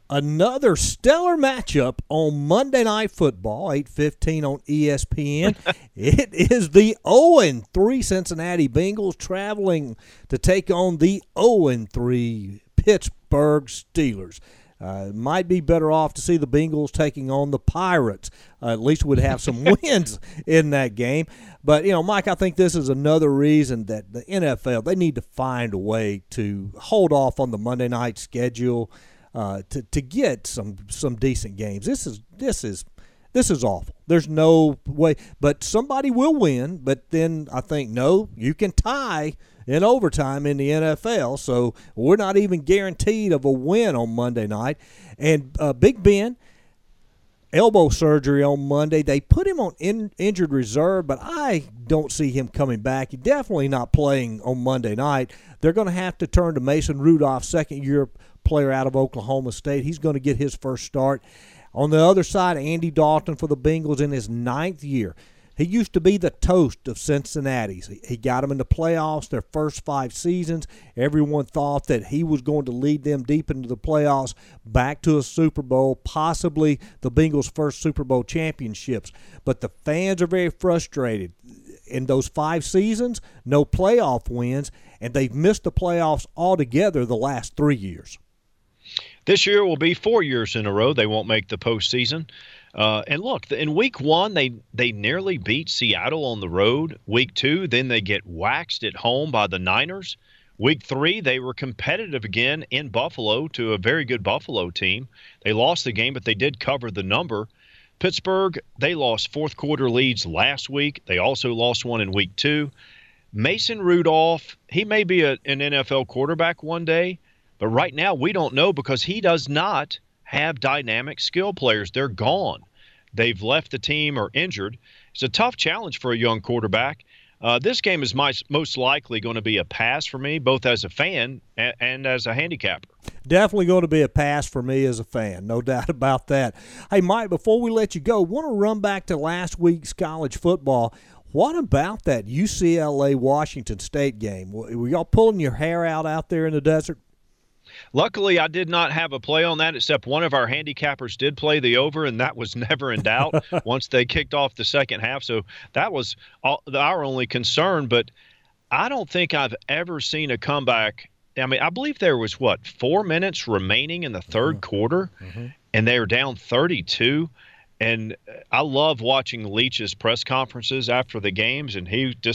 Another stellar matchup on Monday Night Football, 8:15 on ESPN. It is the 0-3 Cincinnati Bengals traveling to take on the 0-3 Pittsburgh Steelers. Might be better off to see the Bengals taking on the Pirates. At least we'd have some wins in that game. But, Mike, I think this is another reason that the NFL, they need to find a way to hold off on the Monday night schedule to get some decent games. This is awful. There's no way. But somebody will win. But then I think, no, you can tie in overtime in the NFL, so we're not even guaranteed of a win on Monday night. And Big Ben, elbow surgery on Monday. They put him on injured reserve, but I don't see him coming back. He's definitely not playing on Monday night. They're going to have to turn to Mason Rudolph, second-year player out of Oklahoma State. He's going to get his first start. On the other side, Andy Dalton for the Bengals in his 9th year. He used to be the toast of Cincinnati's. He got them in the playoffs their first 5 seasons. Everyone thought that he was going to lead them deep into the playoffs, back to a Super Bowl, possibly the Bengals' first Super Bowl championships. But the fans are very frustrated. In those 5 seasons, no playoff wins, and they've missed the playoffs altogether the last 3 years. This year will be 4 years in a row they won't make the postseason. And look, in week 1, they nearly beat Seattle on the road. Week 2, then they get waxed at home by the Niners. Week 3, they were competitive again in Buffalo to a very good Buffalo team. They lost the game, but they did cover the number. Pittsburgh, they lost fourth-quarter leads last week. They also lost one in week 2. Mason Rudolph, he may be an NFL quarterback one day, but right now we don't know because he does not have dynamic skill players. They're gone. They've left the team or injured. It's a tough challenge for a young quarterback. This game is most likely going to be a pass for me, both as a fan and as a handicapper. Definitely going to be a pass for me as a fan, no doubt about that. Hey, Mike, before we let you go, want to run back to last week's college football. What about that UCLA-Washington State game? Were y'all pulling your hair out there in the desert? Luckily, I did not have a play on that, except one of our handicappers did play the over, and that was never in doubt once they kicked off the second half. So that was our only concern. But I don't think I've ever seen a comeback. I mean, I believe there was, 4 minutes remaining in the third quarter, and they were down 32. And I love watching Leach's press conferences after the games, and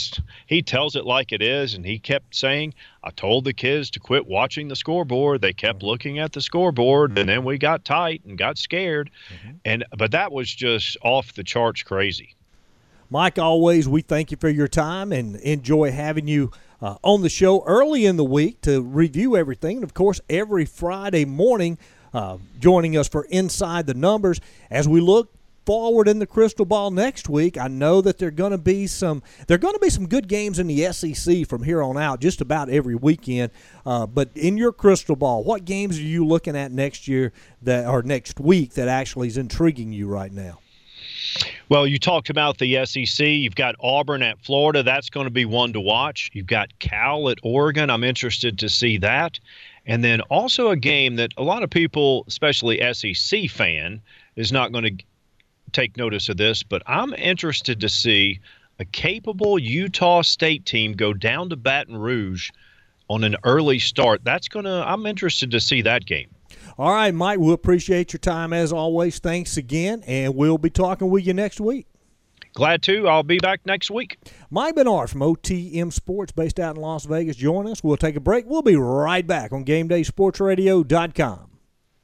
he tells it like it is. And he kept saying, I told the kids to quit watching the scoreboard. They kept looking at the scoreboard, and then we got tight and got scared. But that was just off the charts crazy. Mike, always, we thank you for your time and enjoy having you on the show early in the week to review everything. And, of course, every Friday morning, joining us for Inside the Numbers. As we look forward in the crystal ball next week, I know that there are going to be some good games in the SEC from here on out, just about every weekend. But in your crystal ball, what games are you looking at next week that actually is intriguing you right now? Well, you talked about the SEC. You've got Auburn at Florida. That's going to be one to watch. You've got Cal at Oregon. I'm interested to see that. And then also a game that a lot of people, especially SEC fan, is not going to take notice of this, but I'm interested to see a capable Utah State team go down to Baton Rouge on an early start. I'm interested to see that game. All right, Mike, we appreciate your time as always. Thanks again, and we'll be talking with you next week. Glad to. I'll be back next week. Mike Bernard from OTM Sports, based out in Las Vegas. Join us. We'll take a break. We'll be right back on GameDaySportsRadio.com.